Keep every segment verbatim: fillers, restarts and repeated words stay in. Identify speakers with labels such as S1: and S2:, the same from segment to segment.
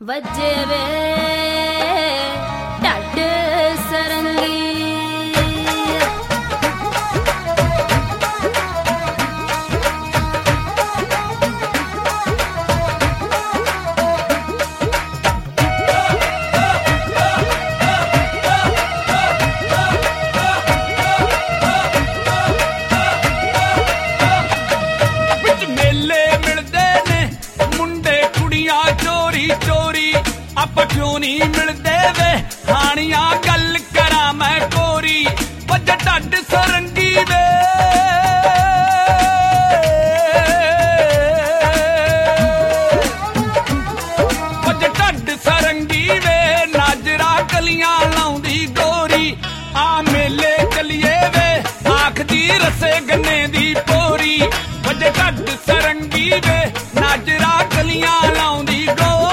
S1: ਵੱਜੇ ਵੇ ਢੱਡ ਸਰੰਗੀ
S2: ਆਪਾਂ ਕਿਉਂ ਨਹੀਂ ਮਿਲਦੇ ਵੇ ਹਾਣੀਆਂ ਗੱਲ ਕਰਾਂ ਮੈਂ ਕੋਰੀ ਵੱਜ ਢੱਡ ਸਰੰਗੀ ਵੇ ਵੱਜ ਢੱਡ ਸਰੰਗੀ ਵੇ ਨਾਜਰਾ ਕਲੀਆਂ ਲਾਉਂਦੀ ਗੋਰੀ ਆ ਮੇਲੇ ਚਲੀਏ ਵੇ ਆਖਦੀ ਰਸੇ ਗੰਨੇ ਦੀ ਪੋਰੀ ਵੱਜ ਢੱਡ ਸਰੰਗੀ ਵੇ ਨਾਜਰਾ ਕਲੀਆਂ ਲਾਉਂਦੀ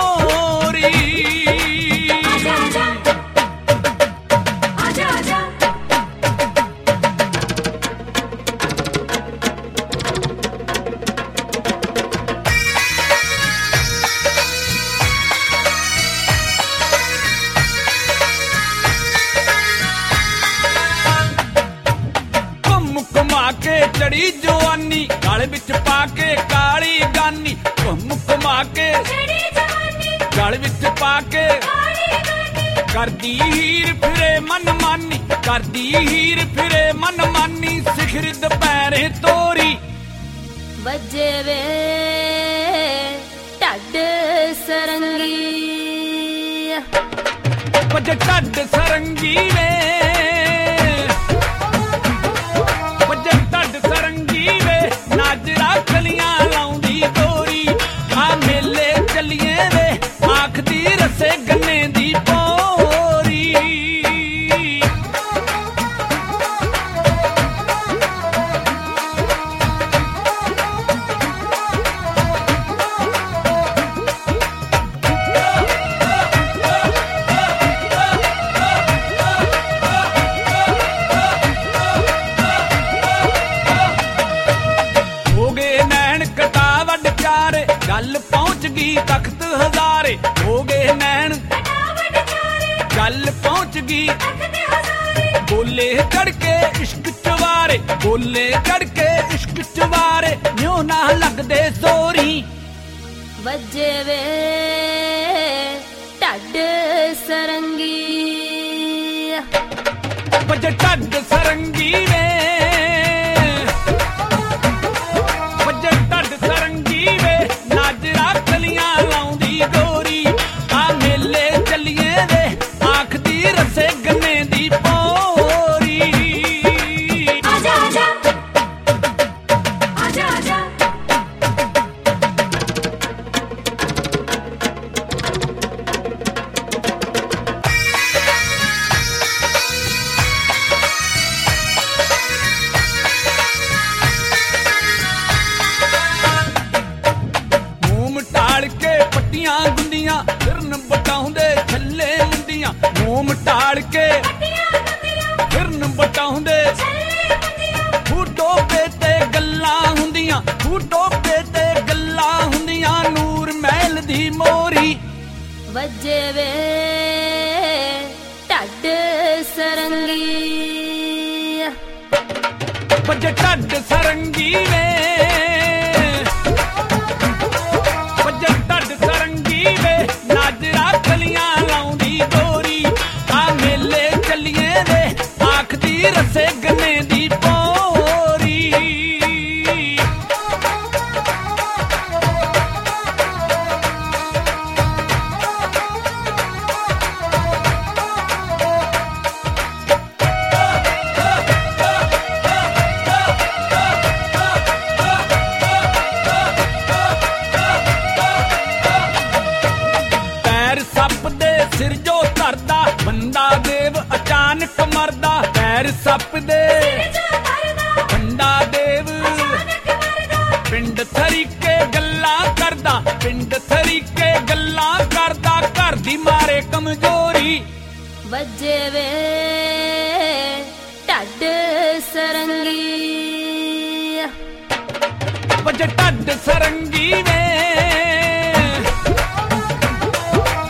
S2: ਕੇ ਚੜੀ ਜਵਾਨੀ ਗਲ ਵਿੱਚ ਪਾ ਕੇ ਕਾਲੀ ਗਾਨੀ ਘੁੰਮ ਘੁਮਾ ਕੇ ਚੜੀ ਜਵਾਨੀ ਗਲ ਵਿੱਚ ਪਾ ਕੇ ਕਾਲੀ ਗਾਨੀ ਕਰਦੀ ਹੀਰ ਫਿਰੇ ਮਨ ਮਾਨੀ ਕਰਦੀ ਹੀਰ ਫਿਰੇ ਮਨ ਮਾਨੀ ਸਿਖਰ ਦੁਪਹਿਰੇ ਤੋਰੀ
S1: ਵੱਜੇ ਵੇ ਢੱਡ ਸਰੰਗੀ
S2: ਵੱਜੇ ਢੱਡ ਸਰੰਗੀ ਵੇ ਨਾਜਰਾ ਕਲੀਆਂ ਲਾਉਂਦੀ ਗੋਰੀ ਆ ਮੇਲੇ ਚੱਲੀਏ ਵੇ ਆਖਦੀ ਰਸੇ ਗੰਨੇ ਦੀ ਪੋਰੀ ਗੱਲ ਪਹੁੰਚ ਗਈ ਤਖਤ ਹਜ਼ਾਰੇ ਹੋ ਗਏ ਨੈਣ ਗੱਲ ਪਹੁੰਚ ਗਈ ਬੋਲੇ ਚੜ ਕੇ ਇਸ਼ਕ ਚਵਾਰੇ ਬੋਲੇ ਚੜ ਕੇ ਇਸ਼ਕ ਚਵਾਰੇ ਨਿਉ ਨਾ ਲੱਗਦੇ ਸੋਰੀ
S1: ਵੱਜੇ ਵੇ ਢੱਡ ਸਰੰਗੀ
S2: ਵੱਜੇ ਢੱਡ ਸਰੰਗੀ ਵੇ ਵੱਜੇ ਢੱਡ ਸਰੰਗੀ ਵੇ ਨਾਜਰਾ ਕਲੀਆਂ ਲਾਉਂਦੀ ਗੋਰੀ ਆ ਮੇਲੇ ਚੱਲੀਏ ਵੇ ਆਖਦੀ ਰਸੇ ਗੰਨੇ ਦੀ ਪੋਰੀ
S1: ਆਜਾ ਆਜਾ ਆਜਾ ਆਜਾ
S2: ਗੁੰਦੀਆਂ ਫਿਰਨ ਬਟਾਉਂਦੇ ਛੱਲੇ ਮੁੰਦੀਆਂ ਮੋਮ ਢਾਲ ਕੇ ਫਿਰਨ ਬਟਾਉਂਦੇ ਫੂਟੋਪੇ ਤੇ ਗੱਲਾਂ ਹੁੰਦੀਆਂ ਫੂਟੋਪੇ ਤੇ ਗੱਲਾਂ ਹੁੰਦੀਆਂ ਨੂਰ ਮਹਿਲ ਦੀ ਮੋਰੀ
S1: ਵੱਜੇ ਵੇ ਢੱਡ ਸਰੰਗੀ
S2: ਵੱਜੇ ਢੱਡ ਸਰੰਗੀ ਵੇ ਨਾਜਰਾ ਕਲੀਆਂ ਲਾਉਂਦੀ ਗੋਰੀ ਆ ਮੇਲੇ ਚੱਲੀਏ ਵੇ ਆਖਦੀ ਰਸੇ ਗੰਨੇ ਦੀ ਪੋਰੀ ਸਿਰ ਜੋ ਧਰਦਾ ਬੰਦਾ ਦੇਵ ਅਚਾਨਕ ਮਰਦਾ ਪੈਰ ਸੱਪ ਦੇ ਬੰਦਾ ਦੇਵ ਪਿੰਡ ਥਰੀਕੇ ਗੱਲਾਂ ਕਰਦਾ ਪਿੰਡ ਥਰੀਕੇ ਗੱਲਾਂ ਕਰਦਾ ਘਰ ਦੀ ਮਾਰੇ ਕਮਜ਼ੋਰੀ
S1: ਵੱਜੇ ਵੇ ਢੱਡ ਸਰੰਗੀ
S2: ਵੱਜੇ ਢੱਡ ਸਰੰਗੀ ਵੇ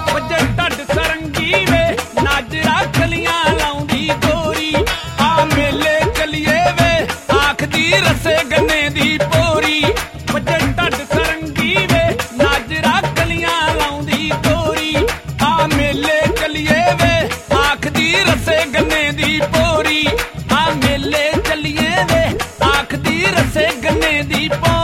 S2: दी पौ